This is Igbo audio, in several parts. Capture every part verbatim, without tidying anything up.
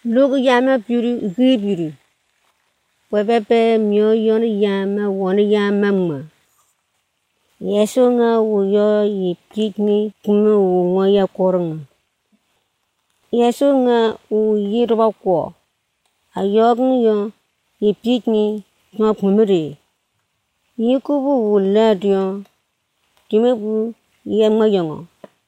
Look yama beauty, good beauty. Webepe, mio yon yama, one yama ma. Yeso nga uyo yi pikni kumu uwa ya korang. Yeso nga u yirwa kwa. Ayog nga yi pikni nga kumiri. Yikubu ula diyo. Timebu yama yongo.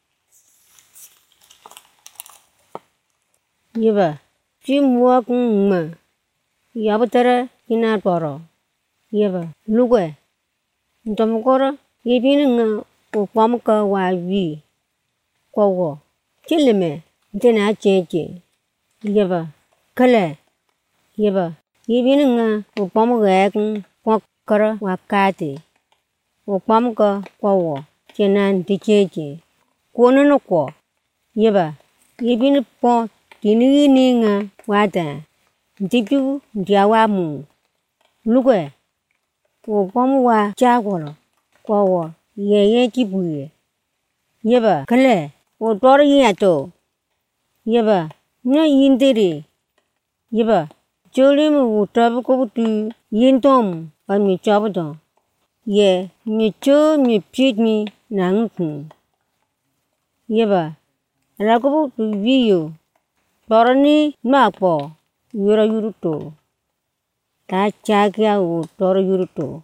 Yiba. Jimwa kuma. Yabutara ina poro. Yiba. Lugwe. Ntomokoro. Yibini nga upamuka wa vi. Kwa wo. Chilime. Ntena cheche. Yiba. Kale. Yiba. Yibini nga upamuka ekin kwa kara wa kati. Upamuka kwa wo. Chena nti cheche. Kono no kwa. Yiba. Yibini po. Tini ini nga wata. Ntipiu ndia wa mu. Lugwe. Upamu wa chagolo. Kwa wo. Yeye kibuye. Yiba. Kale. Udoro yato. Yiba. Nga yindiri. Yiba. Cholimu utabu kubutu. Yintom. Wa mi chabuto. Ye. Mi cho mi pitmi. Nangku. Yiba. Rakubutu viyo. Toroni makpo. Yura yuruto. Ta chakya u toro yuruto.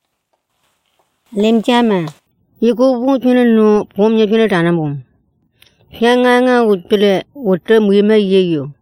Lemchama. Yiku bunchuna no. Pom nyachuna tanamum. Fianga nga utile. Utre mwima yeyo.